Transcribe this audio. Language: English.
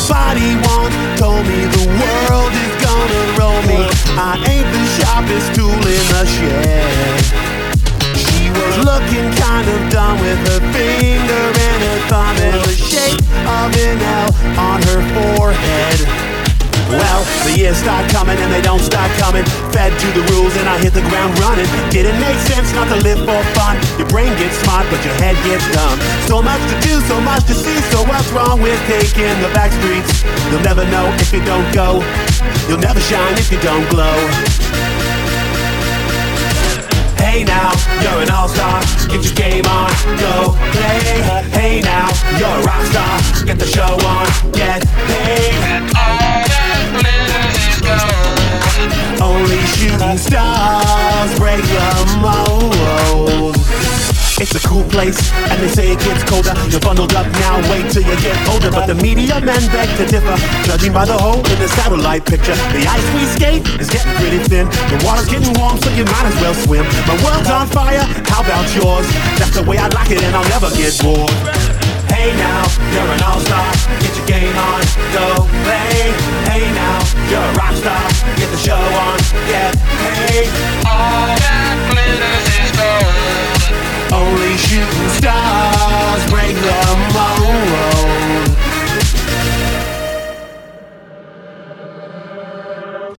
Somebody once told me the world is gonna roll me. I ain't the sharpest tool in the shed. She was looking kind of dumb with her finger and her thumb in the shape of an L on her forehead. Well, the years start coming and they don't stop coming. Fed to the rules and I hit the ground running. Didn't make sense not to live for fun. Your brain gets smart but your head gets dumb. So much to do, so much to see. So what's wrong with taking the back streets? You'll never know if you don't go. You'll never shine if you don't glow. Hey now, you're an all-star. Get your game on, go play. Hey now, you're a rock star. Get the show on, get paid. Only shooting stars break the mold. It's a cool place, and they say it gets colder. You're bundled up now, wait till you get older. But the media men beg to differ, judging by the hole in the satellite picture. The ice we skate is getting pretty thin. The water's getting warm, so you might as well swim. My world's on fire, how about yours? That's the way I like it, and I'll never get bored. Hey now, you're an all-star. Get your game on, go play. Hey now, you're a rock star. Get the show on, get paid.